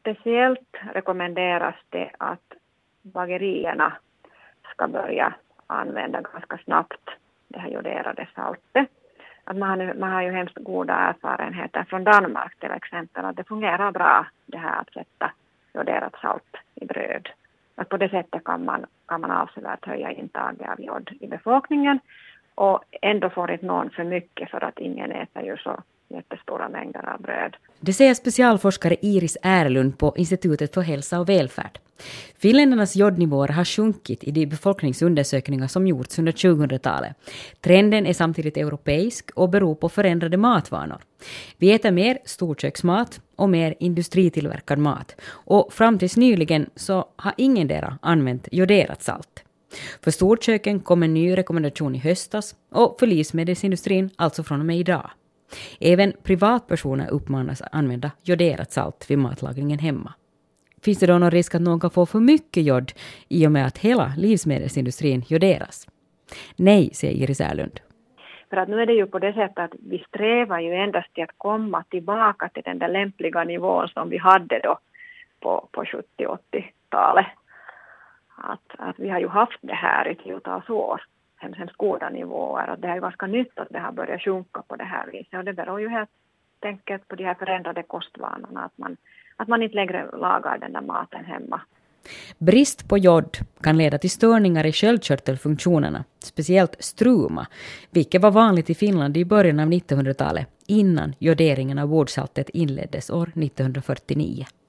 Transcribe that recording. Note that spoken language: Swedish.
speciellt rekommenderas det att bagerierna ska börja använda ganska snabbt det här joderade saltet. Att man har ju hemskt goda erfarenheter från Danmark till exempel, att det fungerar bra det här att sätta joderat salt i bröd. Att på det sättet kan man avsevärt höja intaget av jod i befolkningen och ändå får inte någon för mycket för att ingen äter ju så jättestora mängder av bröd. Det säger specialforskare Iris Ärlund på Institutet för hälsa och välfärd. Finländarnas jodnivåer har sjunkit i de befolkningsundersökningar som gjorts under 2000-talet. Trenden är samtidigt europeisk och beror på förändrade matvanor. Vi äter mer storköksmat och mer industritillverkad mat. Och fram tills nyligen så har ingendera använt joderat salt. För storköken kom en ny rekommendation i höstas och för livsmedelsindustrin alltså från och med idag. Även privatpersoner uppmanas att använda joderat salt vid matlagningen hemma. Finns det då någon risk att någon kan få för mycket jod i och med att hela livsmedelsindustrin joderas? Nej, säger Iris Ärlund. För att nu är det ju på det sättet att vi strävar ju endast till att komma tillbaka till den där lämpliga nivån som vi hade då på 70-80-talet. Att vi har ju haft det här i tiotals år, hemskt goda nivåer. Och det är ganska nytt att det har börjat sjunka på det här viset. Och det beror ju helt enkelt på de här förändrade kostvanorna, att man inte längre lagar den där maten hemma. Brist på jod kan leda till störningar i sköldkörtelfunktionerna, speciellt struma, vilket var vanligt i Finland i början av 1900-talet, innan joderingen av bordsaltet inleddes år 1949.